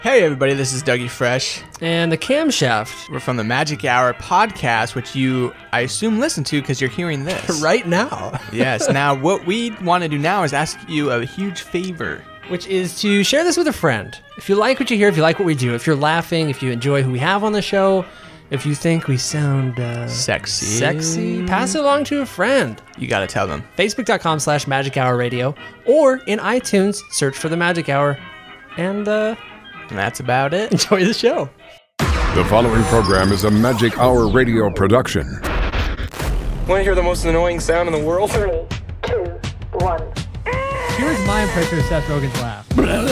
Hey everybody, this is Dougie Fresh. And the Camshaft. We're from the Magic Hour podcast, which you, I assume, listen to because you're hearing this. Right now. Yes. Now, what we want to do now is ask you a huge favor. Which is to share this with a friend. If you like what you hear, if you like what we do, if you're laughing, if you enjoy who we have on the show, if you think we sound sexy, pass it along to a friend. You got to tell them. Facebook.com/Magic Hour Radio, or in iTunes, search for the Magic Hour, and that's about it. Enjoy the show. The following program is a Magic Hour Radio production. Want to hear the most annoying sound in the world? 3, 2, 1. Here's my impression of Seth Rogen's laugh.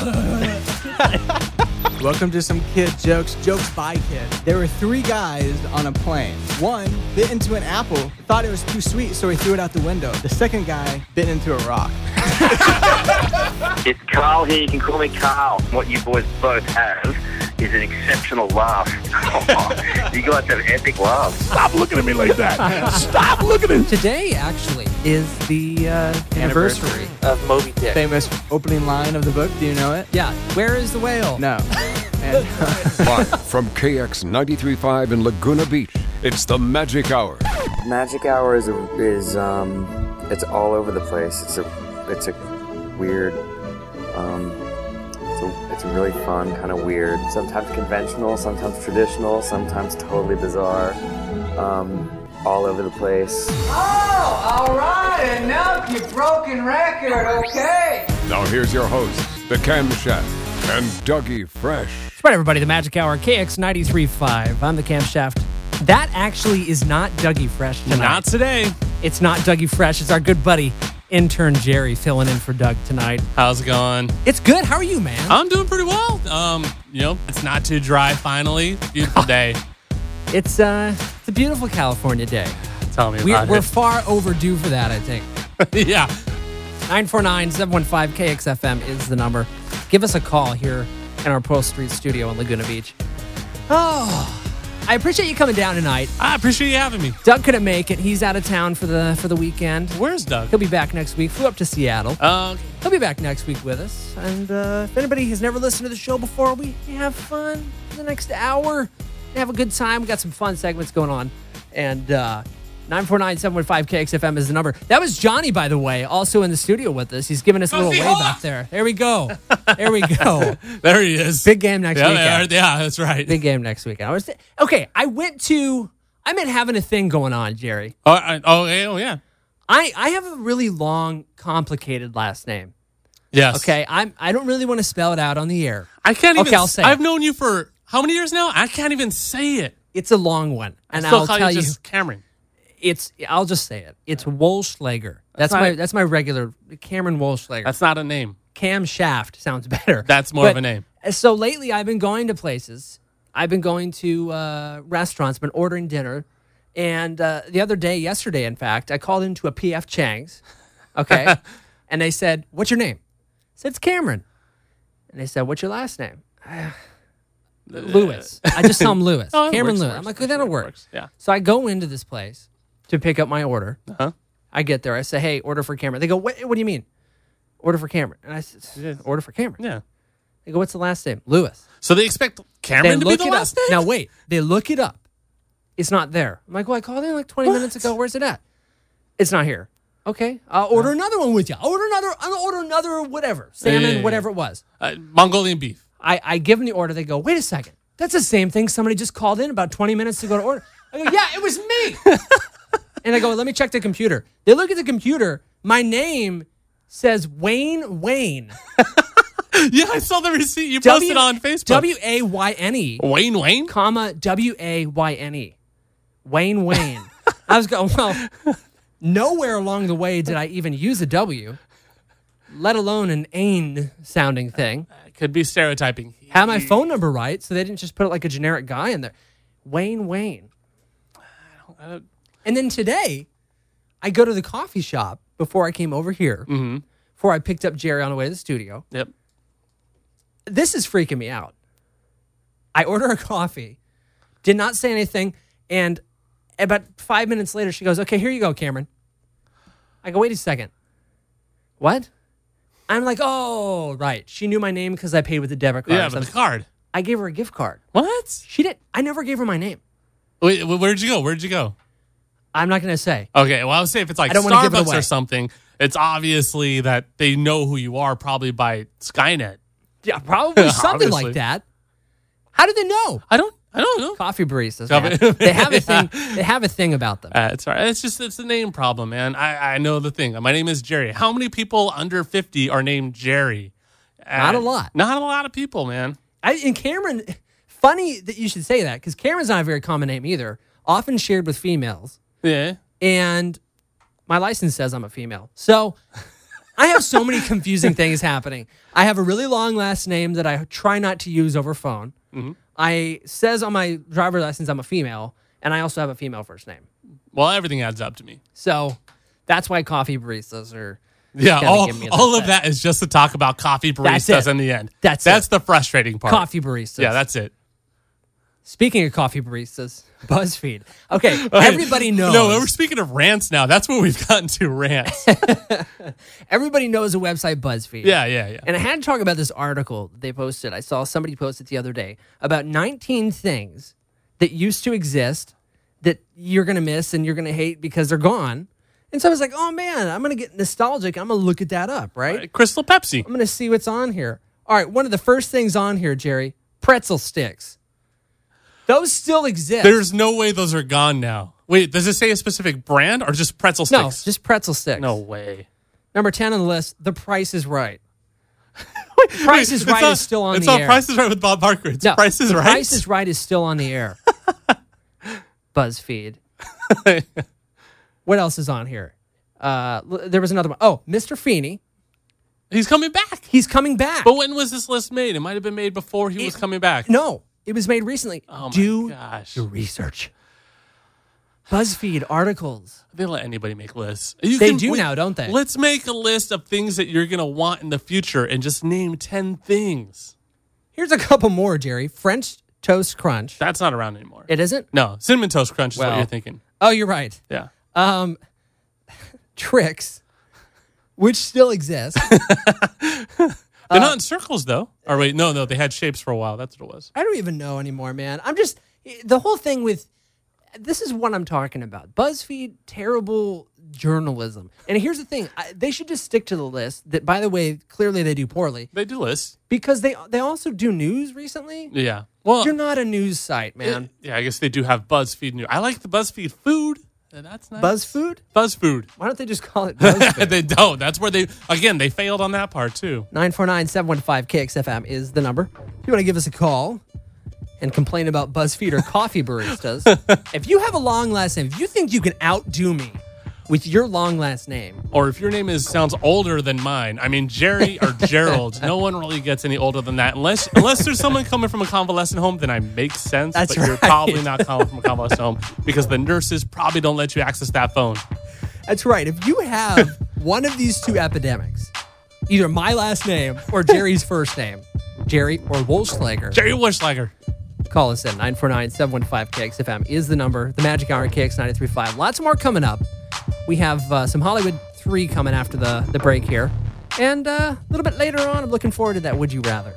Welcome to some kid jokes by kids. There were 3 guys on a plane. One bit into an apple, thought it was too sweet, so he threw it out the window. The second guy bit into a rock. It's Carl here. You can call me Carl. What you boys both have is an exceptional laugh. You guys have epic laughs. Stop looking at me like that. Stop looking at me. Today, actually, is the anniversary of Moby Dick. Famous opening line of the book. Do you know it? Yeah. Where is the whale? No. And, Live from KX 93.5 in Laguna Beach, it's the Magic Hour. Magic Hour is it's all over the place. It's a weird, it's really fun, kind of weird. Sometimes conventional, sometimes traditional, sometimes totally bizarre. All over the place. Oh, all right, enough, you broken record, okay? Now here's your hosts, the Camshaft and Dougie Fresh. That's right, everybody. The Magic Hour, KX 93.5. I'm the Camshaft. That actually is not Dougie Fresh tonight. Not today. It's not Dougie Fresh. It's our good buddy, intern Jerry, filling in for Doug tonight. How's it going? It's good. How are you, man? I'm doing pretty well. It's not too dry finally. Beautiful day. It's a beautiful California day. Tell me about We're it. far overdue for that, I think. Yeah. 949-715-KXFM is the number. Give us a call here in our Pearl Street studio in Laguna Beach. Oh, I appreciate you coming down tonight. I appreciate you having me. Doug couldn't make it. He's out of town for the weekend. Where's Doug? He'll be back next week. Flew up to Seattle. Okay. He'll be back next week with us. And if anybody has never listened to the show before, we have fun for the next hour. We have a good time. We got some fun segments going on. And 949-715-KXFM is the number. That was Johnny, by the way, also in the studio with us. He's giving us a little wave out there. There we go. There we go. There he is. Big game next weekend. Yeah, that's right. Big game next weekend. I'm having a thing going on, Jerry. Oh, yeah. I have a really long, complicated last name. Yes. Okay, I don't really want to spell it out on the air. I can't even. Okay, I'll say I've it. known you for how many years now? I can't even say it. It's a long one, and I'll tell you, just Cameron. I'll just say it. It's Wolschlager. That's my regular Cameron Wolschlager. That's not a name. Camshaft sounds better. That's more of a name. So lately, I've been going to places. I've been going to restaurants. Been ordering dinner, and the other day, yesterday, in fact, I called into a P.F. Chang's. Okay, and they said, "What's your name?" I said, "It's Cameron." And they said, "What's your last name?" Lewis. I just tell him Lewis. Oh, Cameron works, Lewis. works, I'm like, works, that'll work. works, yeah. So I go into this place to pick up my order. Uh-huh. I get there. I say, "Hey, order for Cameron." They go, "What do you mean?" Order for Cameron. And I said, "Order for Cameron." Yeah. They go, "What's the last name?" Lewis. So they expect Cameron to be the last name? Now wait, they look it up. It's not there. I'm like, "Well, I called in like 20 minutes ago. Where's it at?" It's not here. Okay, I'll order another one with you. I'll order another whatever. Salmon, whatever it was. Mongolian beef. I give them the order. They go, "Wait a second. That's the same thing somebody just called in about 20 minutes ago to order." I go, "Yeah, it was me." And I go, "Let me check the computer." They look at the computer. My name says Wayne. Yeah, I saw the receipt you posted on Facebook. W-A-Y-N-E. Wayne? Comma, W-A-Y-N-E. Wayne. I was going, well, nowhere along the way did I even use a W, let alone an ain sounding thing. Could be stereotyping. Had my phone number right, so they didn't just put like a generic guy in there. Wayne. And then today, I go to the coffee shop before I came over here, before I picked up Jerry on the way to the studio. Yep. This is freaking me out. I order a coffee, did not say anything, and about 5 minutes later, she goes, "Okay, here you go, Cameron." I go, "Wait a second. What?" I'm like, "Oh, right. She knew my name because I paid with a debit card." Yeah, with the card. I gave her a gift card. What? She did. I never gave her my name. Wait, where'd you go? I'm not going to say. Okay, well, I would say if it's like I don't wanna give it Starbucks away. or something, it's obviously that they know who you are, probably by Skynet. Yeah, probably something Obviously. like that. How do they know? I don't know. Coffee baristas. Coffee- Man. They have a thing. They have a thing about them. It's all right. It's a name problem, man. I know the thing. My name is Jerry. How many people under 50 are named Jerry? Not a lot. Not a lot of people, man. And Cameron, funny that you should say that because Cameron's not a very common name either. Often shared with females. Yeah. And my license says I'm a female. So I have so many confusing things happening. I have a really long last name that I try not to use over phone. Mm-hmm. I says on my driver's license I'm a female, and I also have a female first name. Well, everything adds up to me. So that's why coffee baristas are. Yeah, kinda give me a all little of that is just to talk about coffee That's baristas it. in the end. That's the frustrating part. Coffee baristas. Yeah, that's it. Speaking of coffee baristas, BuzzFeed. Okay, everybody knows. No, we're speaking of rants now. That's where we've gotten to, rants. Everybody knows the website BuzzFeed. Yeah. And I had to talk about this article they posted. I saw somebody post it the other day about 19 things that used to exist that you're going to miss and you're going to hate because they're gone. And so I was like, oh man, I'm going to get nostalgic. I'm going to look at that up, right? Crystal Pepsi. I'm going to see what's on here. All right, one of the first things on here, Jerry, pretzel sticks. Those still exist. There's no way those are gone now. Wait, does it say a specific brand or just pretzel sticks? No, just pretzel sticks. No way. Number 10 on the list, The Price is Right. Price is Right is still on the It's air. not Price is Right with Bob Barker. It's Price is The Right. Price is Right is still on the air. BuzzFeed. What else is on here? There was another one. Oh, Mr. Feeney. He's coming back. He's coming back. But when was this list made? It might have been made before he was coming back. No, it was made recently. Oh my Do gosh. your research. BuzzFeed articles. They let anybody make lists. They do now, don't they? Let's make a list of things that you're going to want in the future and just name 10 things. Here's a couple more, Jerry. French Toast Crunch. That's not around anymore. It isn't? No, Cinnamon Toast Crunch is what Well. you're thinking. Oh, you're right. Yeah. Tricks, which still exists. They're not in circles, though. Or wait, no, they had shapes for a while. That's what it was. I don't even know anymore, man. I'm just, the whole thing with, this is what I'm talking about. BuzzFeed, terrible journalism. And here's the thing. They should just stick to the list that, by the way, clearly they do poorly. They do lists. Because they also do news recently. Yeah. Well, You're not a news site, man. yeah, I guess they do have BuzzFeed news. I like the BuzzFeed food. That's nice. BuzzFood? BuzzFood. Why don't they just call it BuzzFeed? They don't. That's where they failed on that part, too. 949-715-KXFM is the number. If you want to give us a call and complain about BuzzFeed or coffee baristas, if you have a long last name, if you think you can outdo me with your long last name. Or if your name sounds older than mine. I mean, Jerry or Gerald. No one really gets any older than that. Unless there's someone coming from a convalescent home, then I make sense. That's but you're right. probably not coming from a convalescent home because the nurses probably don't let you access that phone. That's right. If you have one of these two epidemics, either my last name or Jerry's first name, Jerry or Wolschlager, Jerry Wolschlager. call us at 949-715-KXFM is the number. The Magic Hour at KX93.5. Lots more coming up. We have some Hollywood 3 coming after the break here. And a little bit later on, I'm looking forward to that Would You Rather.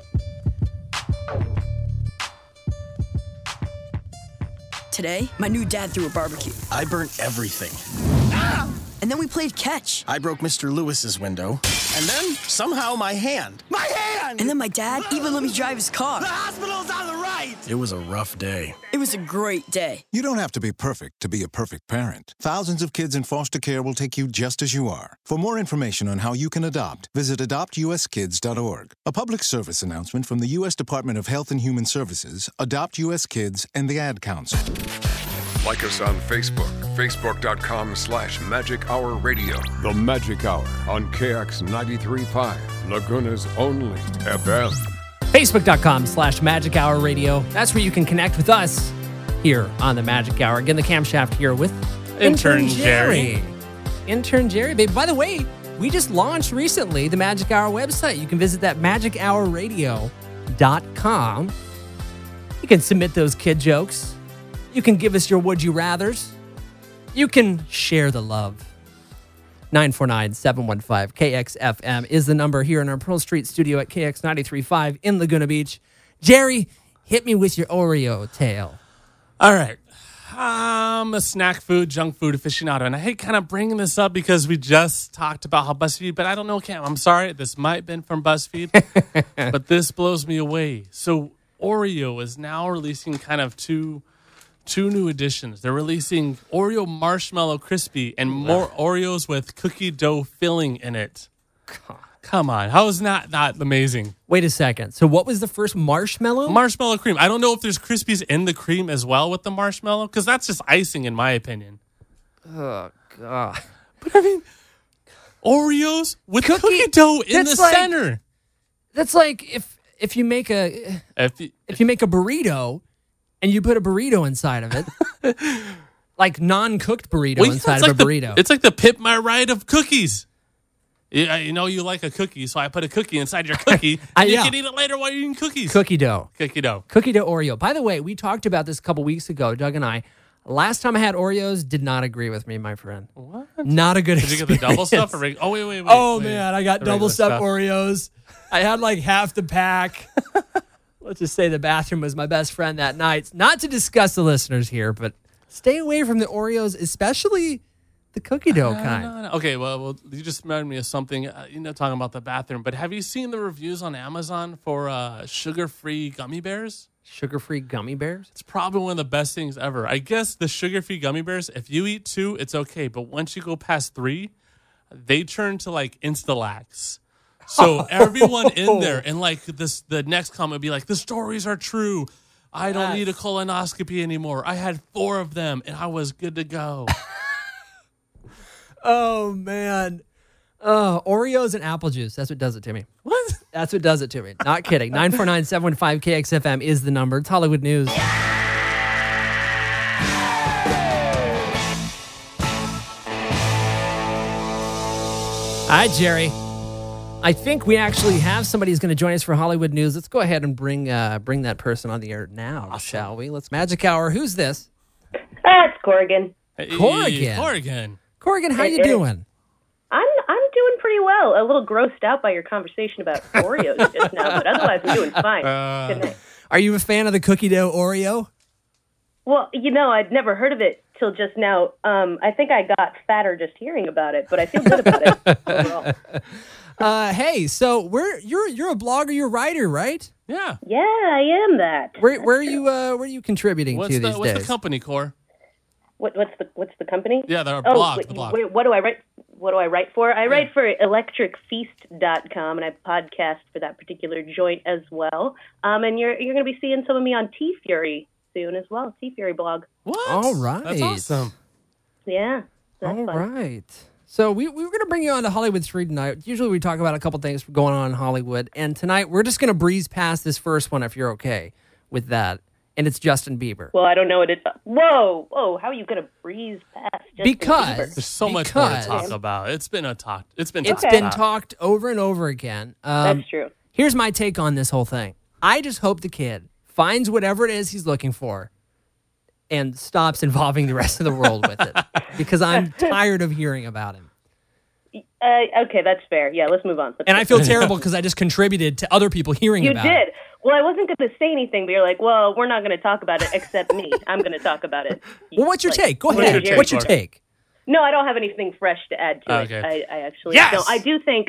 Today, my new dad threw a barbecue. I burnt everything. And then we played catch. I broke Mr. Lewis's window. And then, somehow, my hand. My hand! And then my dad even let me drive his car. The hospital's on the right! It was a rough day. It was a great day. You don't have to be perfect to be a perfect parent. Thousands of kids in foster care will take you just as you are. For more information on how you can adopt, visit adoptuskids.org. A public service announcement from the U.S. Department of Health and Human Services, Adopt U.S. Kids, and the Ad Council. Like us on Facebook, facebook.com/Magic Hour Radio. The Magic Hour on KX 93.5, Laguna's only FM. Facebook.com/Magic Hour Radio. That's where you can connect with us here on the Magic Hour. Again, the camshaft here with Intern Jerry. Intern Jerry, baby. By the way, we just launched recently the Magic Hour website. You can visit that magichourradio.com. You can submit those kid jokes. You can give us your would you rathers. You can share the love. 949-715-KXFM is the number here in our Pearl Street studio at KX93.5 in Laguna Beach. Jerry, Hit me with your Oreo tale. All right. I'm a snack food, junk food aficionado, and I hate kind of bringing this up because we just talked about how BuzzFeed, but I don't know, Cam. I'm sorry. This might have been from BuzzFeed, but this blows me away. So Oreo is now releasing kind of two new editions. They're releasing Oreo Marshmallow Crispy and more Oreos with cookie dough filling in it. Come on. How is that not amazing? Wait a second. So what was the first marshmallow? Marshmallow cream. I don't know if there's Crispies in the cream as well with the marshmallow, because that's just icing in my opinion. Oh, God. But I mean, Oreos with cookie dough in the center. That's like if you make a burrito and you put a burrito inside of it, like non-cooked burrito inside of a burrito. It's like the Pip My Ride of cookies. You know you like a cookie, so I put a cookie inside your cookie, and you can eat it later while you're eating cookies. Cookie dough. Cookie dough. Cookie dough Oreo. By the way, we talked about this a couple weeks ago, Doug and I. Last time I had Oreos, did not agree with me, my friend. What? Not a good experience. Did you get the double stuff? Or oh, wait. Oh, man, I got double stuff Oreos. I had like half the pack. Let's just say the bathroom was my best friend that night. Not to discuss the listeners here, but stay away from the Oreos, especially the cookie dough kind. No. Okay, well, you just reminded me of something. Talking about the bathroom, but have you seen the reviews on Amazon for sugar-free gummy bears? Sugar-free gummy bears? It's probably one of the best things ever. I guess the sugar-free gummy bears, if you eat 2, it's okay. But once you go past 3, they turn to like Instalax. So everyone in there, and like the next comment would be like, the stories are true. I don't need a colonoscopy anymore. I had 4 of them, and I was good to go. Oh, man. Oreos and apple juice. That's what does it to me. What? That's what does it to me. Not kidding. 949-715-KXFM is the number. It's Hollywood News. Hi, Jerry. I think we actually have somebody who's going to join us for Hollywood News. Let's go ahead and bring that person on the air now, shall we? Let's Magic Hour. Who's this? It's Corrigan. Hey, Corrigan, how you doing? I'm doing pretty well. A little grossed out by your conversation about Oreos just now, but otherwise I'm doing fine. Good night. Are you a fan of the cookie dough Oreo? Well, I'd never heard of it till just now. I think I got fatter just hearing about it, but I feel good about it overall. Hey, so you're a blogger, you're a writer, right? Yeah. Yeah, I am that. Where are you contributing to these days? What's the company, Core? What's the company? Yeah, the blog. The blog. Wait, what do I write? What do I write for? I write for electricfeast.com, and I podcast for that particular joint as well. And you're going to be seeing some of me on T-Fury soon as well. T-Fury blog. What? All right. That's awesome. Yeah. All right. So we were going to bring you on to Hollywood 3 tonight. Usually we talk about a couple things going on in Hollywood. And tonight we're just going to breeze past this first one if you're okay with that. And it's Justin Bieber. Well, I don't know what it is. Whoa. How are you going to breeze past Justin Bieber? There's so much more to talk about. It's been talked over and over again. That's true. Here's my take on this whole thing. I just hope the kid finds whatever it is he's looking for and stops involving the rest of the world with it. Because I'm tired of hearing about him. Okay, that's fair. Yeah, let's move on. I feel terrible because I just contributed to other people hearing about it. You did. Well, I wasn't going to say anything, but you're like, well, we're not going to talk about it except me. I'm going to talk about it. Well, what's your take? Go ahead. What's your take? No, I don't have anything fresh to add to it. I actually don't. I do think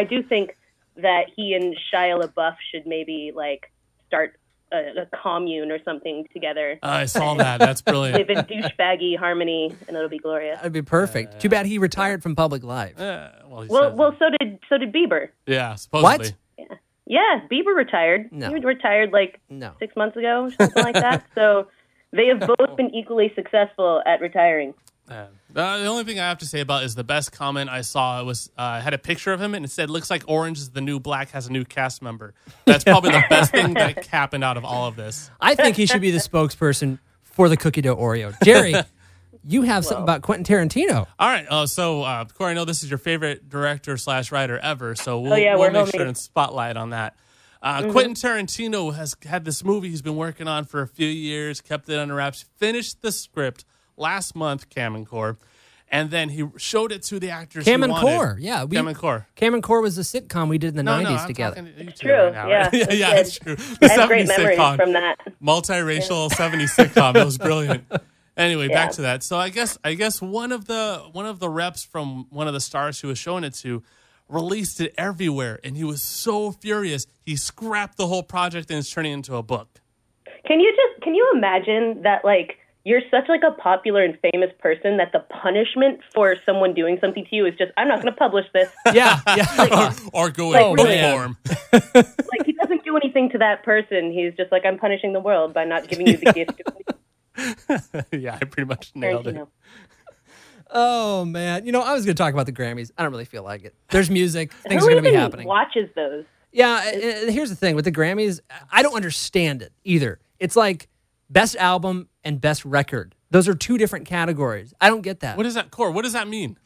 that he and Shia LaBeouf should maybe start a commune or something together. I saw that. That's brilliant. Live in douchebaggy harmony, and it'll be glorious. That'd be perfect. Too bad he retired from public life. Well, so did Bieber. Yeah, supposedly. What? Yeah, Bieber retired. No. He retired 6 months ago, something like that. So they have both been equally successful at retiring. The only thing I have to say about it is the best comment I saw was had a picture of him and it said, "Looks like Orange is the New Black has a new cast member." That's probably the best thing that happened out of all of this. I think he should be the spokesperson for the cookie dough Oreo. Jerry, you have something about Quentin Tarantino. All right. So, Corey, I know this is your favorite director/writer ever, so we'll make sure and spotlight on that. Quentin Tarantino has had this movie he's been working on for a few years, kept it under wraps, finished the script last month, Cam and Core, And then he showed it to the actors Cam he and wanted. Core, yeah. Cam and Core. Cam and Core was a sitcom we did in the 90s I'm together. talking to you two True, right now, right? yeah. yeah, That's it's true. I The have great 70s memories sitcom. from that. Multiracial 70s sitcom. It was brilliant. Anyway, Yeah. back to that. So I guess one of the reps from one of the stars who was showing it to released it everywhere, and he was so furious. He scrapped the whole project and is turning it into a book. Can you imagine that, like, you're such like a popular and famous person that the punishment for someone doing something to you is just, I'm not going to publish this. Yeah, yeah. or go Like, in book really? form. Like, he doesn't do anything to that person. He's just like, I'm punishing the world by not giving you the gift of Yeah, I pretty much nailed it. Oh, man. You know, I was going to talk about the Grammys. I don't really feel like it. There's music. Things Who are going to be even happening. watches those? Yeah, here's the thing. With the Grammys, I don't understand it either. It's like best album and best record. Those are two different categories. I don't get that. What is that, Core? What does that mean?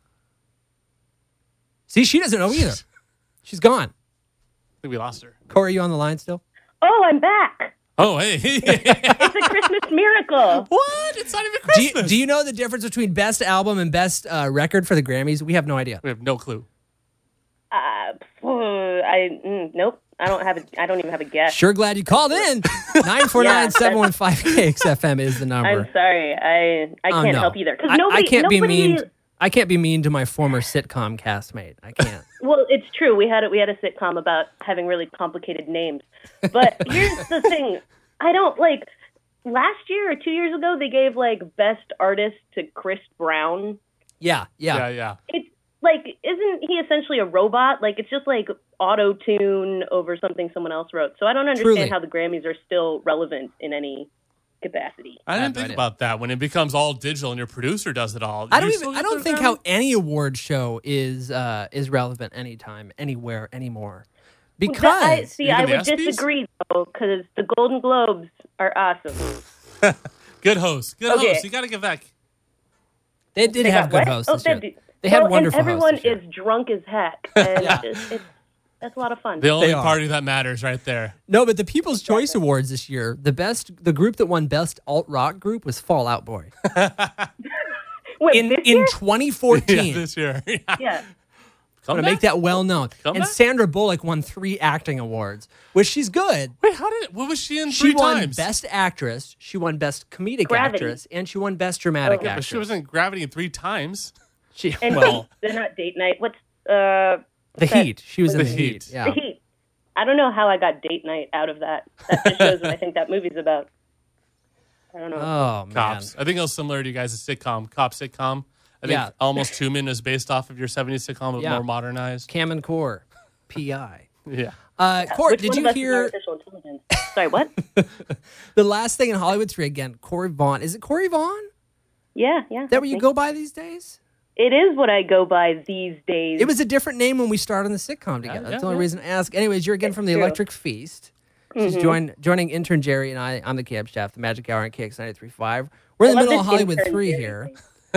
See, she doesn't know either. She's gone. I think we lost her. Corey, you on the line still? Oh, I'm back. Oh, hey. It's a Christmas miracle. What? It's not even Christmas. Do you know the difference between best album and best record for the Grammys? We have no idea. We have no clue. Nope. I don't even have a guess. Sure glad you called in. 949-715-KXFM is the number. I'm sorry. I can't help either. Because I can't be mean. I can't be mean to my former sitcom castmate. I can't. Well, it's true. We had a sitcom about having really complicated names. But here's the thing. I don't like. Last year or 2 years ago, they gave like best artist to Chris Brown. Yeah. It's like, isn't he essentially a robot? Like, it's just like auto tune over something someone else wrote. So I don't understand Truly. how the Grammys are still relevant in any capacity. I didn't think about that when it becomes all digital and your producer does it all. I don't think how any award show is relevant anytime, anywhere, anymore. Because I would disagree though, because the Golden Globes are awesome. Good host. You got to give back. They did have good hosts this year. They had wonderful and everyone hosts this year. is drunk as heck. And that's a lot of fun. The only party that matters right there. No, but the People's Choice Awards this year, the group that won Best Alt Rock Group was Fall Out Boy. Wait, in 2014. Yeah, this year. Yeah. I'm going to make that well known. And Comeback? Sandra Bullock won 3 acting awards, which she's good. Wait, what was she in She 3 won times? Best Actress, she won Best Comedic Gravity. Actress, and she won Best Dramatic Yeah, Actress. but she was in Gravity 3 times. And they're not date night. What's The Heat. She was in The Heat. Yeah. The Heat. I don't know how I got date night out of that. That just shows what I think that movie's about. I don't know. Oh, man. Cops. I think it was similar to you guys' sitcom, Cop sitcom. I think Almost Human is based off of your 70s sitcom, but more modernized. Cam and Core, P.I. Yeah. Court, Which did one you of us is hear artificial intelligence? Sorry, what? the last thing in Hollywood 3 again? Corey Vaughn. Is it Corey Vaughn? Yeah. Is that what you go by these days? It is what I go by these days. It was a different name when we started on the sitcom together. That's the only reason I ask. Anyways, you're again from the true. Electric Feast. She's joining intern Jerry and I on the Cab Chef, the Magic Hour on KX 93.5. We're in the middle of Hollywood 3 here.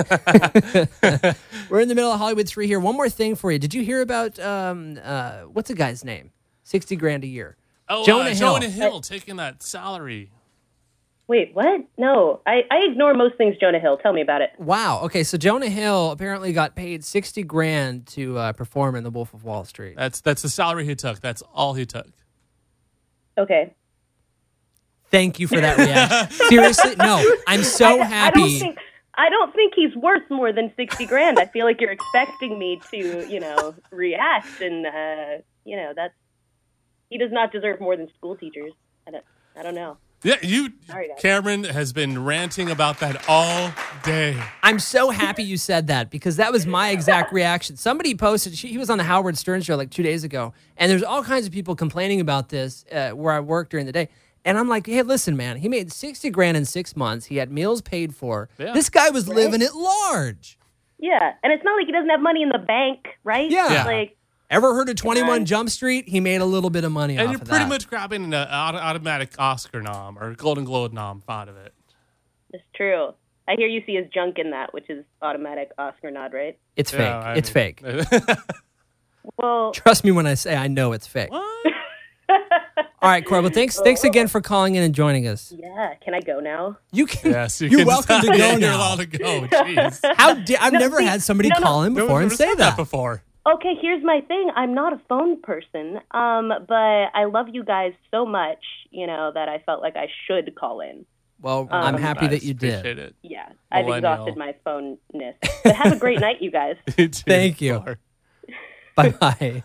We're in the middle of Hollywood 3 here. One more thing for you. Did you hear about what's the guy's name? $60,000 a year. Oh, Jonah Hill. Jonah Hill taking that salary. Wait, what? No, I ignore most things Jonah Hill. Tell me about it. Wow. Okay, so Jonah Hill apparently got paid $60,000 to perform in The Wolf of Wall Street. That's the salary he took. That's all he took. Okay. Thank you for that reaction. Seriously, no. I'm so happy. I don't think he's worth more than $60,000. I feel like you're expecting me to, react, and that's he does not deserve more than school teachers. I don't know. Yeah, Sorry, guys. Cameron has been ranting about that all day. I'm so happy you said that because that was my exact reaction. Somebody posted, he was on the Howard Stern show like 2 days ago, and there's all kinds of people complaining about this where I work during the day. And I'm like, hey, listen, man, he made $60,000 in 6 months. He had meals paid for. Yeah. This guy was living it large. Yeah, and it's not like he doesn't have money in the bank, right? Yeah. Like, ever heard of 21 Jump Street? He made a little bit of money off of that. And you're pretty much grabbing an automatic Oscar nom or Golden Globe nom out of it. It's true. I hear you see his junk in that, which is automatic Oscar nod, right? It's fake. It's fake. Well, trust me when I say I know it's fake. What? All right, Corey. Well, thanks again for calling in and joining us. Yeah, can I go now? You can. Yes, You're welcome to go You're now. allowed to go. Jeez. I've never had somebody call in before and say that before. Okay, here's my thing. I'm not a phone person, but I love you guys so much, that I felt like I should call in. Well, I'm happy that you did. Appreciate it. Yeah, I've exhausted my phone-ness. But have a great night, you guys. Thank you. Bye-bye.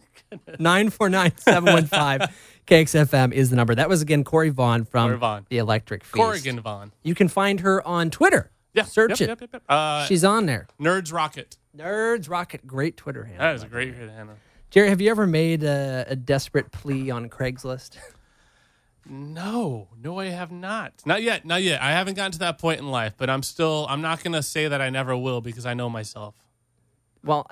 949-715 KXFM is the number. That was, again, Corey Vaughn from The Electric Feast. Corrigan Vaughn. You can find her on Twitter. Yeah. Search it. Yep. She's on there. Nerds Rocket. Nerds Rocket. Great Twitter handle. That is a great handle. Jerry, have you ever made a desperate plea on Craigslist? No, I have not. Not yet. I haven't gotten to that point in life, but I'm not going to say that I never will because I know myself. Well,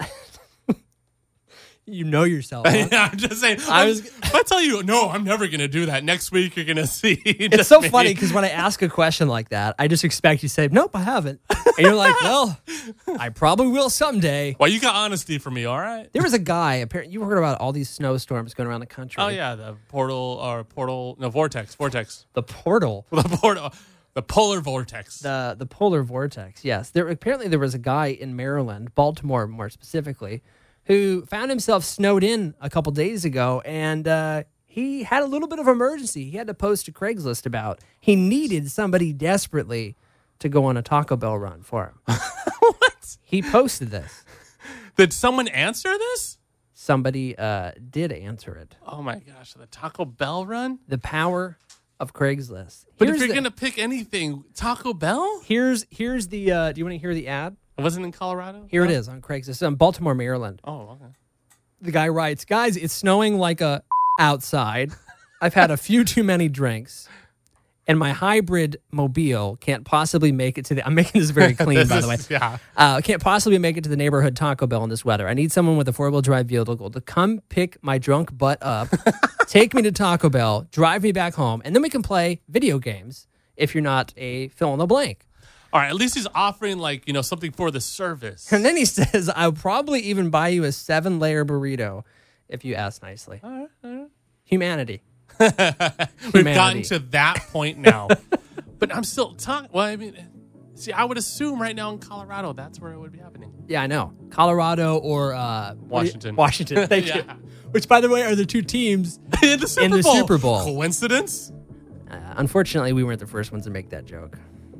you know yourself. Huh? Yeah, I'm just saying. If I tell you, no, I'm never going to do that. Next week, you're going to see. It's so funny because when I ask a question like that, I just expect you to say, nope, I haven't. And you're like, well, I probably will someday. Well, you got honesty for me, all right? There was a guy, apparently, you heard about all these snowstorms going around the country. Oh, yeah, the vortex. The portal. The polar vortex. The polar vortex, yes. Apparently there was a guy in Maryland, Baltimore more specifically, who found himself snowed in a couple days ago, and he had a little bit of emergency. He had to post to Craigslist about he needed somebody desperately to go on a Taco Bell run for him. What? He posted this. Did someone answer this? Somebody did answer it. Oh my gosh, the Taco Bell run? The power of Craigslist. But if you're going to pick anything, Taco Bell? Here's the, do you want to hear the ad? It wasn't in Colorado? Here it is on Craigslist. It's in Baltimore, Maryland. Oh, okay. The guy writes, guys, it's snowing like outside. I've had a few too many drinks, and my hybrid mobile can't possibly make it to the... I'm making this very clean, by the way. Yeah. Can't possibly make it to the neighborhood Taco Bell in this weather. I need someone with a four-wheel drive vehicle to come pick my drunk butt up, take me to Taco Bell, drive me back home, and then we can play video games if you're not a fill-in-the-blank. All right, at least he's offering, something for the service. And then he says, I'll probably even buy you a 7-layer burrito if you ask nicely. All right. Humanity. We've gotten to that point now. But I'm still talking. Well, I mean, see, I would assume right now in Colorado, that's where it would be happening. Yeah, I know. Colorado or Washington. Washington, thank you. Which, by the way, are the two teams in the Super Bowl. Coincidence? Unfortunately, we weren't the first ones to make that joke.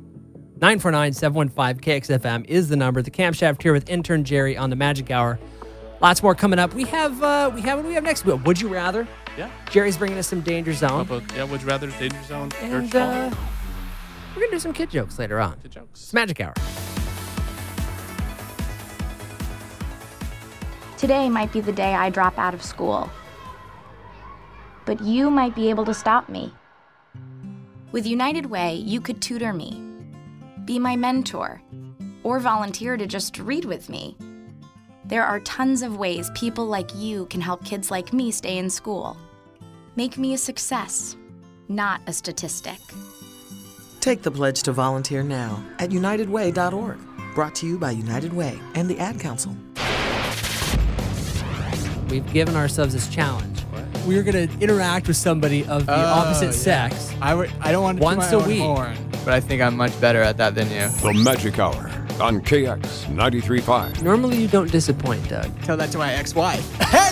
949-715-KXFM is the number. The Camshaft here with intern Jerry on the Magic Hour. Lots more coming up. We have what do we have next? Would you rather? Yeah. Jerry's bringing us some Danger Zone. Yeah, would you rather Danger Zone? And we're gonna do some kid jokes later on. Kid jokes. It's Magic Hour. Today might be the day I drop out of school. But you might be able to stop me. With United Way, you could tutor me, be my mentor, or volunteer to just read with me. There are tons of ways people like you can help kids like me stay in school. Make me a success, not a statistic. Take the pledge to volunteer now at unitedway.org. Brought to you by United Way and the Ad Council. We've given ourselves this challenge. We're going to interact with somebody of the opposite sex. I don't want to once a week. Horn. But I think I'm much better at that than you. The Magic Hour on KX 93.5. Normally you don't disappoint, Doug. Tell that to my ex-wife.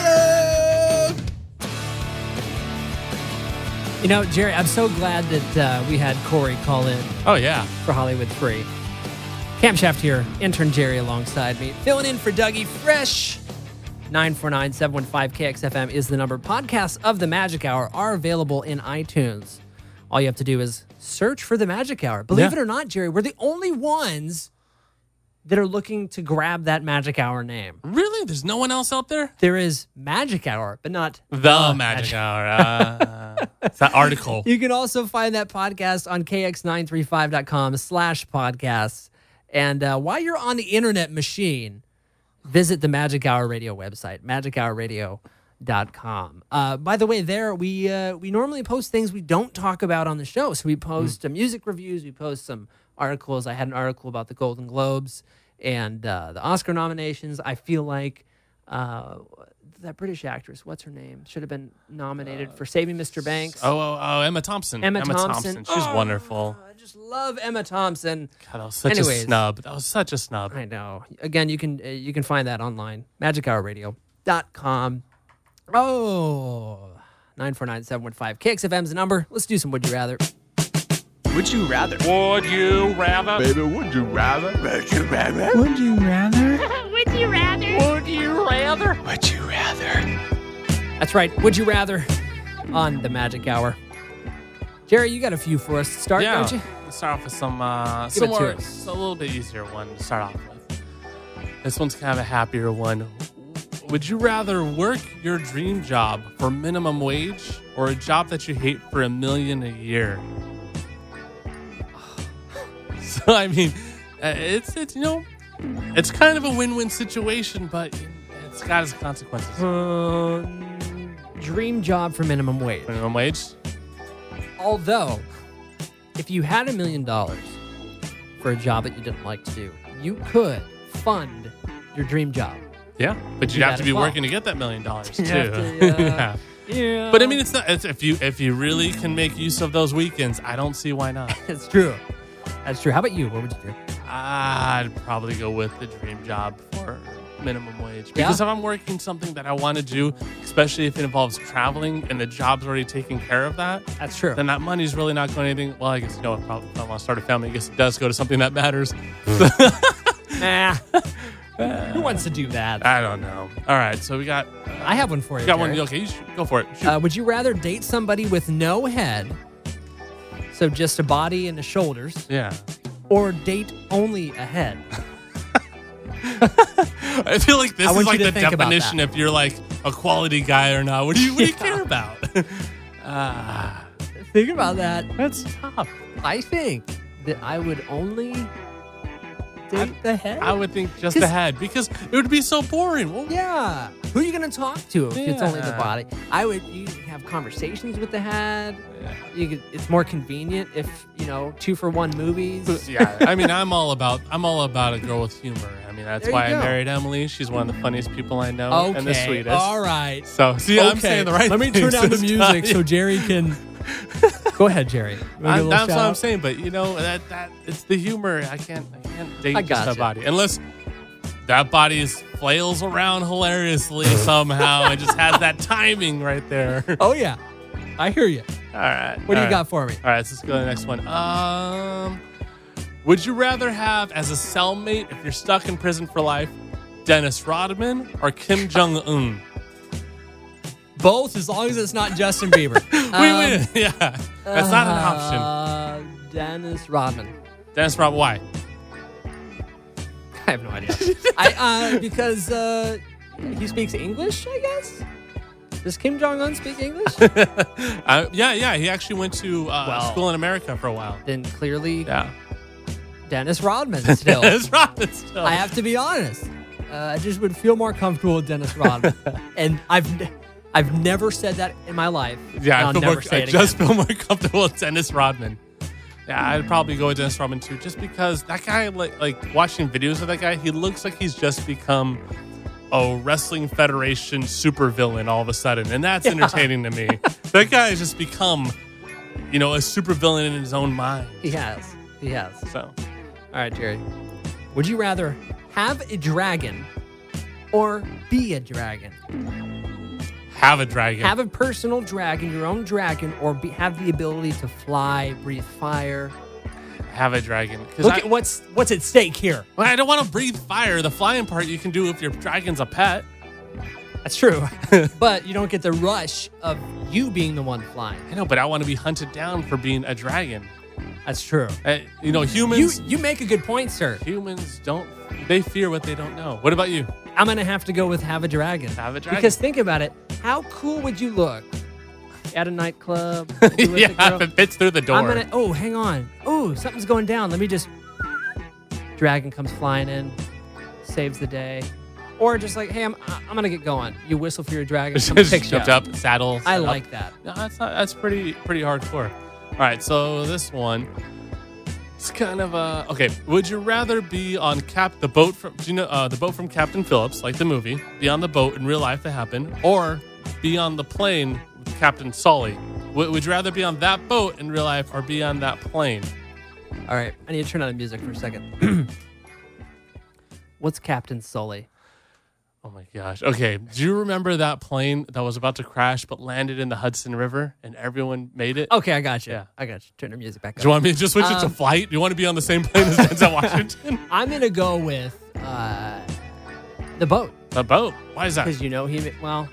You know, Jerry, I'm so glad that we had Corey call in. Oh, yeah. For Hollywood Free. Camshaft here, intern Jerry alongside me. Filling in for Dougie Fresh. 949-715-KXFM is the number. Podcasts of The Magic Hour are available in iTunes. All you have to do is search for The Magic Hour. Believe it or not, Jerry, we're the only ones that are looking to grab that Magic Hour name. Really? There's no one else out there? There is Magic Hour, but not The Magic Hour. It's that article. You can also find that podcast on kx935.com/podcasts. And while you're on the internet machine, visit the Magic Hour Radio website, magichourradio.com. By the way, there we normally post things we don't talk about on the show. So we post music reviews, we post some articles. I had an article about the Golden Globes and the Oscar nominations. I feel like that British actress. What's her name? Should have been nominated for Saving Mr. Banks. Oh, Emma Thompson. Emma Thompson. She's wonderful. I just love Emma Thompson. God, that was such a snub. That was such a snub. I know. Again, you can find that online. MagicHourRadio.com. Oh, 949-715. KXFM's the number. Let's do some Would You Rather. Would you rather? Would you rather? Baby, would you rather? Would you rather? Would you rather? Would you rather? Would you rather? Would you rather? That's right. Would you rather on the Magic Hour? Jerry, you got a few for us to start, don't you? Let's start off with some Give it to more, us. a little bit easier one to start off with. This one's kind of a happier one. Would you rather work your dream job for minimum wage or a job that you hate for $1 million a year? So, I mean, it's it's kind of a win-win situation, but it's got its consequences. Dream job for minimum wage. Minimum wage? Although, if you had $1 million for a job that you didn't like to do, you could fund your dream job. Yeah, but you'd have to be working to get that $1 million too. Yeah. Yeah. But I mean, it's not. It's, if you really can make use of those weekends, I don't see why not. That's true. That's true. How about you? What would you do? I'd probably go with the dream job for minimum wage. Because if I'm working something that I want to do, especially if it involves traveling and the job's already taking care of that. That's true. Then that money's really not going to anything. Well, I guess, if I want to start a family, I guess it does go to something that matters. Nah. Who wants to do that? I don't know. All right. So we got... I have one for you, got Jerry. one. Okay, you should go for it. Shoot. Would you rather date somebody with no head, so just a body and the shoulders, Yeah. or date only a head? I feel like this I is want like you the to think about definition that. if you're like a quality guy or not. What do you care about? Think about that. That's tough. I think that I would only date the head. I would think just the head because it would be so boring. Well, Yeah. Who are you going to talk to if it's only the Yeah. body? You can have conversations with the head. Yeah. It's more convenient if, 2-for-1 movies. Yeah, I mean, I'm all about a girl with humor. I mean, that's There why you I go. married Emily. She's one of the funniest people I know Okay. and the sweetest. All right. So, see, I'm saying the right Let me turn things down the this music time. so Jerry can... Go ahead, Jerry. That's what I'm saying, but that it's the humor. I can't date I just gotcha. that body unless that body flails around hilariously somehow and just has that timing right there. Oh, yeah. I hear you. All right. What do you got for me? All right, let's go to the next one. Would you rather have as a cellmate, if you're stuck in prison for life, Dennis Rodman or Kim Jong-un? Both, as long as it's not Justin Bieber. Wait. Yeah. That's not an option. Dennis Rodman. Dennis Rodman, why? I have no idea. Because he speaks English, I guess? Does Kim Jong-un speak English? Yeah. He actually went to school in America for a while. Then clearly, Yeah. Dennis Rodman still. Dennis Rodman still. I have to be honest. I just would feel more comfortable with Dennis Rodman. And I've never said that in my life. Yeah, and I just feel more comfortable with Dennis Rodman. Yeah, I'd probably go with Dennis Rodman too, just because that guy, like watching videos of that guy, he looks like he's just become a Wrestling Federation supervillain all of a sudden, and that's entertaining to me. That guy has just become, a supervillain in his own mind. He has. So, All right, Jerry. Would you rather have a dragon or be a dragon? have a dragon. Have a personal dragon, your own dragon, or have the ability to fly, breathe fire. Have a dragon. Look at what's at stake here. Well, I don't want to breathe fire. The flying part you can do if your dragon's a pet. That's true. But you don't get the rush of you being the one flying. I know, but I want to be hunted down for being a dragon. That's true. Humans... You make a good point, sir. Humans don't... They fear what they don't know. What about you? I'm going to have to go with have a dragon. Have a dragon. Because think about it. How cool would you look at a nightclub? Yeah, if it fits through the door. Oh, hang on. Oh, something's going down. Let me just... Dragon comes flying in, saves the day. Or just like, hey, I'm going to get going. You whistle for your dragon, comes picks you up, saddle. I like that. No, that's pretty hardcore. All right, so this one. It's kind of okay. Would you rather be on the boat from the boat from Captain Phillips, like the movie, be on the boat in real life that happened, or be on the plane with Captain Sully? Would you rather be on that boat in real life or be on that plane? All right, I need to turn on the music for a second. What's Captain Sully? Oh my gosh. Okay. Do you remember that plane that was about to crash but landed in the Hudson River and everyone made it? Okay, I got you. Yeah. I got you. Turn the music back up. Do you want me to just switch it to flight? Do you want to be on the same plane as Denzel Washington? I'm going to go with the boat. The boat? Why is that? Because well...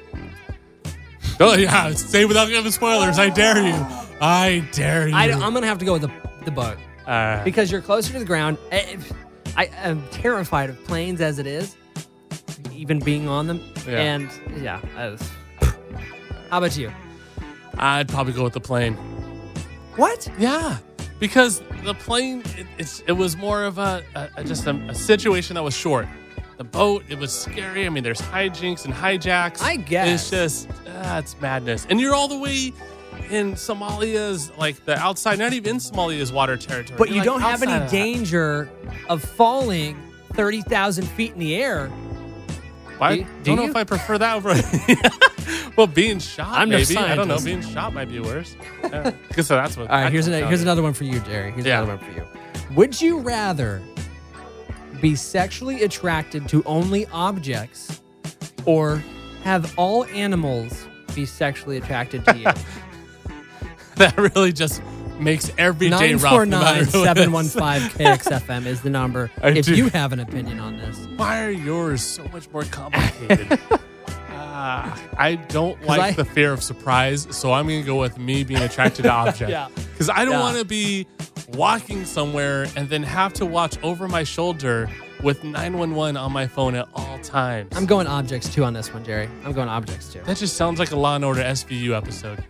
Oh, yeah. Say without giving spoilers. I dare you. I dare you. I'm going to have to go with the boat. Because you're closer to the ground. I am terrified of planes as it is. Even being on them. Yeah. And yeah. How about you? I'd probably go with the plane. What? Yeah. Because the plane, it was more of a situation that was short. The boat, it was scary. I mean, there's hijinks and hijacks. I guess. It's just, it's madness. And you're all the way in Somalia's, like the outside, not even in Somalia's water territory. But you're you like don't have any outside of that. danger of falling 30,000 feet in the air. I don't know if I prefer that over. Well, being shot, maybe. I don't know. Being shot might be worse. Yeah. So that's what. All right, here's another one for you, Jerry. Here's another one for you. Would you rather be sexually attracted to only objects or have all animals be sexually attracted to you? That really just makes every day rough. 949-715-KXFM is the number if you have an opinion on this. Why are yours so much more complicated? I don't like the fear of surprise, so I'm going to go with me being attracted to objects. Yeah. Because I don't want to be walking somewhere and then have to watch over my shoulder with 911 on my phone at all times. I'm going objects too on this one, Jerry. I'm going objects too. That just sounds like a Law & Order SVU episode.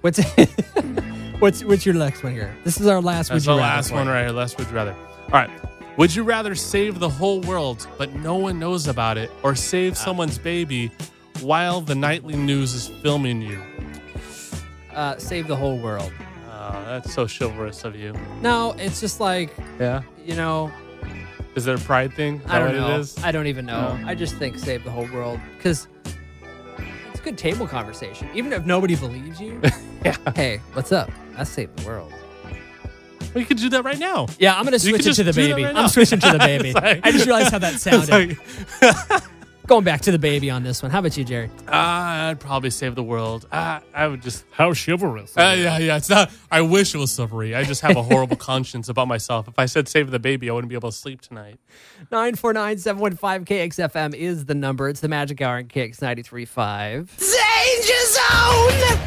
What's your next one here? This is our last That's would you the rather. last one right here. Last would you rather. All right. Would you rather save the whole world but no one knows about it, or save someone's baby while the nightly news is filming you? Save the whole world. Oh, that's so chivalrous of you. No, it's just like, Is it a pride thing? Is I don't that know. what it is? I don't even know. No. I just think save the whole world because it's a good table conversation. Even if nobody believes you. Hey, what's up? I saved the world. Well, you could do that right now. Yeah, I'm going to switch it to the baby. I'm switching to the baby. I just realized how that sounded. Going back to the baby on this one. How about you, Jerry? I'd probably save the world. I would just... How chivalrous. Yeah. It's not... I wish it was chivalry. I just have a horrible conscience about myself. If I said save the baby, I wouldn't be able to sleep tonight. 949-715-KXFM is the number. It's the Magic Hour in KX 93.5. Danger Zone!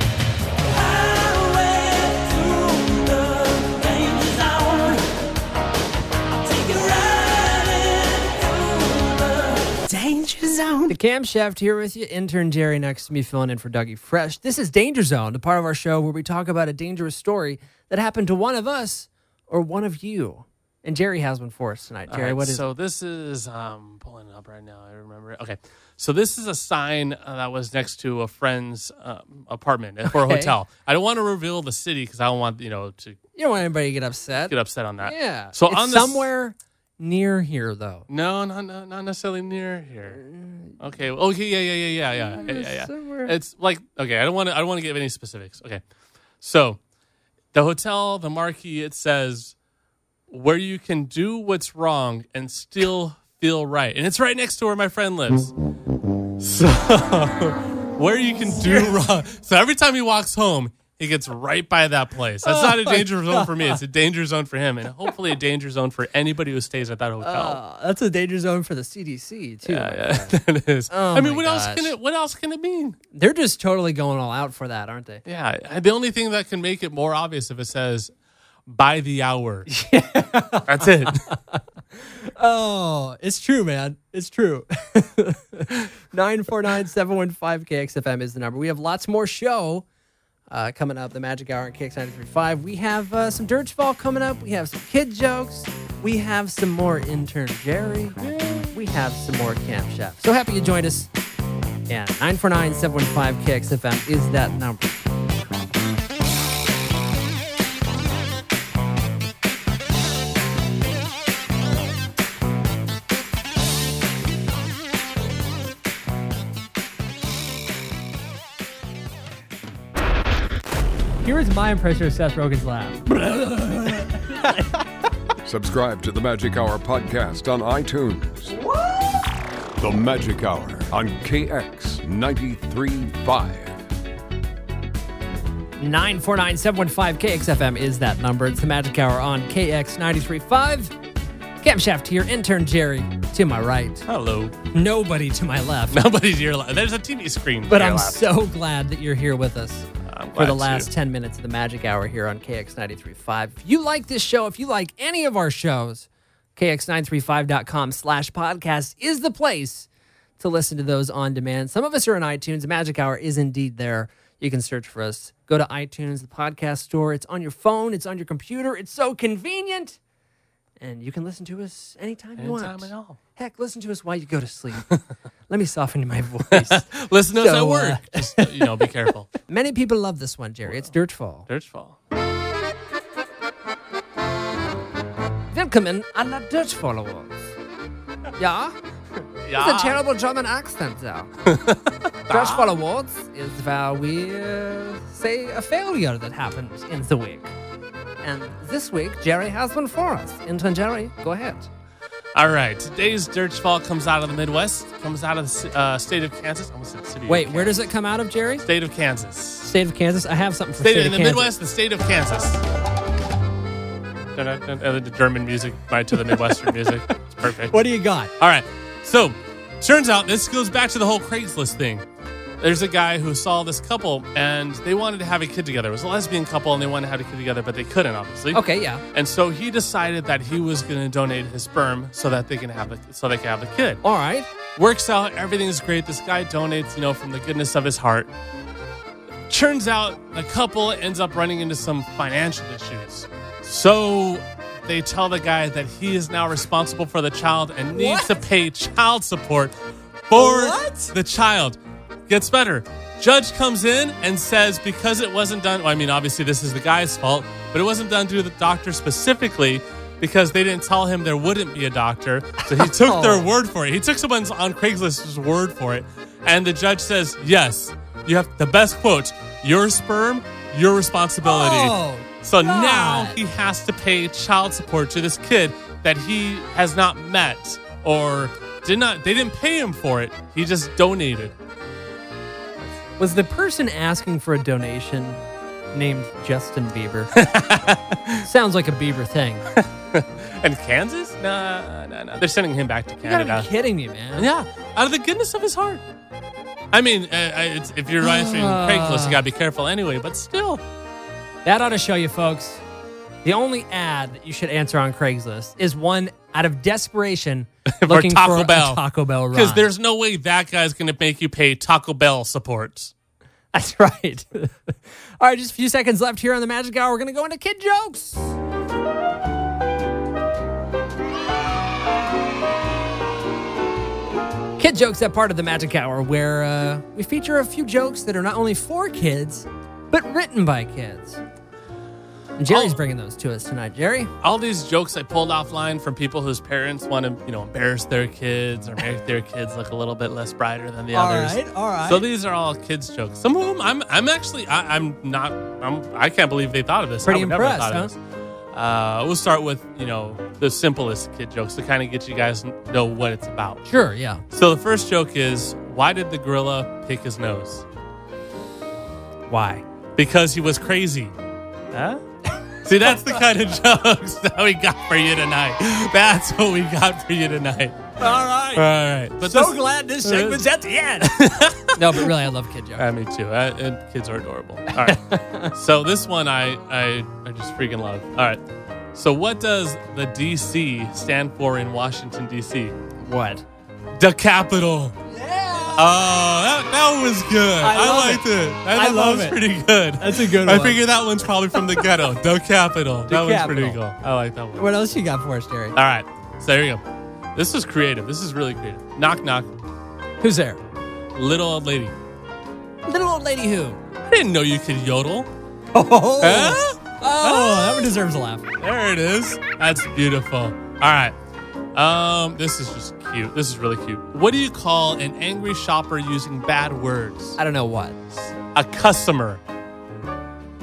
Danger Zone. The camshaft here with you. Intern Jerry next to me filling in for Dougie Fresh. This is Danger Zone, the part of our show where we talk about a dangerous story that happened to one of us or one of you. And Jerry has one for us tonight. Jerry, what is so this is pulling it up right now. I remember it. Okay. So this is a sign that was next to a friend's apartment for a hotel. I don't want to reveal the city because I don't want, to... You don't want anybody to get upset. On that. Yeah. So it's on this, somewhere near here, though. No, not necessarily near here. Okay. Yeah. It's like, okay, I don't want to give any specifics. Okay. So the hotel, the marquee, it says where you can do what's wrong and still feel right. And it's right next to where my friend lives. So where you can do wrong. So every time he walks home, he gets right by that place. That's not a danger zone for me. It's a danger zone for him, and hopefully a danger zone for anybody who stays at that hotel. That's a danger zone for the CDC too. Yeah, that is. Oh, I mean, what else can it mean? They're just totally going all out for that, aren't they? Yeah. The only thing that can make it more obvious if it says by the hour. That's it. Oh, it's true, man. It's true. 949-715-KXFM is the number. We have lots more show coming up. The Magic Hour in KX 93.5. We have some Dirtsfall coming up. We have some kid jokes. We have some more Intern Jerry. We have some more Camp Chef. So happy you joined us. And 949-715-KXFM is that number. Here's my impression of Seth Rogen's laugh. Subscribe to the Magic Hour podcast on iTunes. The Magic Hour on KX 93.5. 949-715-KXFM is that number. It's the Magic Hour on KX 93.5. Cam Shaft here, intern Jerry to my right. Hello. Nobody to my left. Nobody to your left. There's a TV screen. But to your I'm left. so glad that you're here with us for the last to. 10 minutes of the Magic Hour here on KX 93.5. If you like this show, if you like any of our shows, KX935.com/podcast is the place to listen to those on demand. Some of us are in iTunes. The Magic Hour is indeed there. You can search for us. Go to iTunes, the podcast store. It's on your phone. It's on your computer. It's so convenient. And you can listen to us anytime you want. Anytime at all. Heck, listen to us while you go to sleep. Let me soften my voice. Listen to us at work. Just, be careful. Many people love this one, Jerry. It's Dirtfall. Dirtfall. Willkommen an der Dirtfall Awards. Ja? Ja. It's a terrible German accent there. Dirtfall Awards is where we say a failure that happened in the week. And this week, Jerry has one for us. Intern Jerry, go ahead. All right. Today's Dirtfall comes out of the Midwest. Comes out of the state of Kansas. I almost said city. Wait, where does it come out of, Jerry? State of Kansas. State of Kansas? I have something for State State in of the Kansas. Midwest, the state of Kansas. The German music, right to the Midwestern music. It's perfect. What do you got? All right. So, turns out this goes back to the whole Craigslist thing. There's a guy who saw this couple, and they wanted to have a kid together. It was a lesbian couple, and they wanted to have a kid together, but they couldn't, obviously. Okay, yeah. And so he decided that he was going to donate his sperm so that they can have a kid. All right. Works out. Everything's great. This guy donates, from the goodness of his heart. Turns out the couple ends up running into some financial issues. So they tell the guy that he is now responsible for the child and needs to pay child support for the child. Gets better. Judge comes in and says because it wasn't done, obviously this is the guy's fault, but it wasn't done through the doctor specifically because they didn't tell him there wouldn't be a doctor. So he took their word for it. He took someone's on Craigslist's word for it. And the judge says, yes, you have the best quote, your sperm, your responsibility. Oh, so God. now he has to pay child support to this kid that he has not met or they didn't pay him for it. He just donated. Was the person asking for a donation named Justin Bieber? Sounds like a Bieber thing. And Kansas? No. They're sending him back to You Canada. gotta be kidding me, man. Yeah, out of the goodness of his heart. If you're answering Craigslist, you gotta be careful anyway, but still. That ought to show you, folks. The only ad that you should answer on Craigslist is one out of desperation looking for Taco a Bell. Taco Bell ride. Because there's no way that guy's going to make you pay Taco Bell support. That's right. All right, just a few seconds left here on the Magic Hour. We're going to go into kid jokes. Kid jokes, that part of the Magic Hour where we feature a few jokes that are not only for kids, but written by kids. And Jerry's bringing those to us tonight. Jerry? All these jokes I pulled offline from people whose parents want to, embarrass their kids or make their kids look a little bit less brighter than the others. All right. So these are all kids jokes. Some of them I can't believe they thought of this. Pretty I would never impressed, thought of this. We'll start with, the simplest kid jokes to kind of get you guys to know what it's about. Sure, yeah. So the first joke is, why did the gorilla pick his nose? Why? Because he was crazy. Huh? See, that's the kind of jokes that we got for you tonight. That's what we got for you tonight. All right. All right. But So glad this segment's at the end. No, but really, I love kid jokes. Me too. And kids are adorable. All right. So this one I just freaking love. All right. So what does the D.C. stand for in Washington, D.C.? What? The Capitol. Oh, that was good. I liked it. That was pretty good. That's a good I one. figure that one's probably from the ghetto. The Capitol. That one's pretty cool. I like that one. What else you got for us, Jerry? All right. So here you go. This is creative. This is really creative. Knock, knock. Who's there? Little old lady. Little old lady who? I didn't know you could yodel. Oh, Huh? that one deserves a laugh. There it is. That's beautiful. All right. This is just cute. This is really cute. What do you call an angry shopper using bad words? I don't know what. A customer.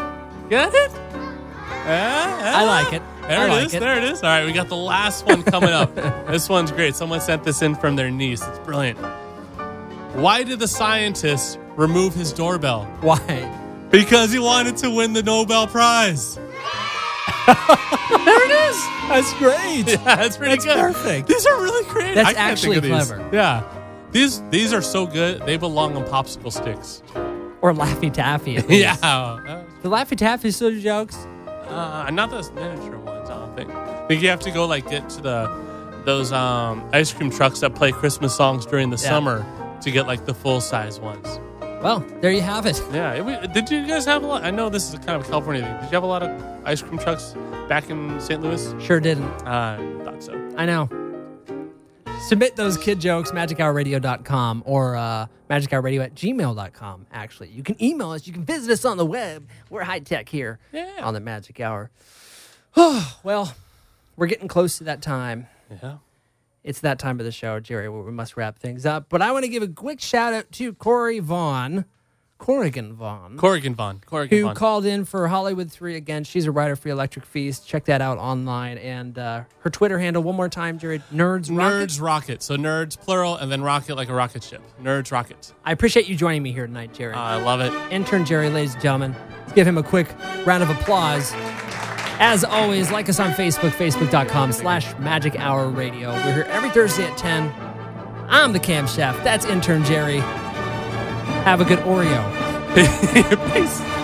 Get it? I like it. There it is. There it is. All right, we got the last one coming up. This one's great. Someone sent this in from their niece. It's brilliant. Why did the scientist remove his doorbell? Why? Because he wanted to win the Nobel Prize. There it is. That's great. Yeah, that's pretty good. Perfect. These are really creative. That's I can't actually think of these. clever. Yeah. These are so good. They belong on popsicle sticks. Or Laffy Taffy, at least. Yeah. The Laffy Taffy silly jokes? Not those miniature ones, I don't think. I think you have to go get to those ice cream trucks that play Christmas songs during the summer to get the full size ones. Well, there you have it. Yeah. Did you guys have a lot? I know this is a kind of California thing. Did you have a lot of ice cream trucks back in St. Louis? Sure didn't. I thought so. I know. Submit those kid jokes, magichourradio.com or magichourradio@gmail.com, actually. You can email us. You can visit us on the web. We're high-tech here on the Magic Hour. Well, we're getting close to that time. Yeah. It's that time of the show, Jerry, where we must wrap things up. But I want to give a quick shout-out to Corrigan Vaughn, who called in for Hollywood 3 again. She's a writer for Electric Feast. Check that out online. And her Twitter handle, one more time, Jared, Nerds Rocket. Nerds Rocket. So nerds, plural, and then rocket like a rocket ship. Nerds Rocket. I appreciate you joining me here tonight, Jerry. I love it. Intern Jerry, ladies and gentlemen. Let's give him a quick round of applause. As always, like us on Facebook, facebook.com/Magic Hour Radio. We're here every Thursday at 10. I'm the Cam Chef. That's Intern Jerry. Have a good Oreo. Peace.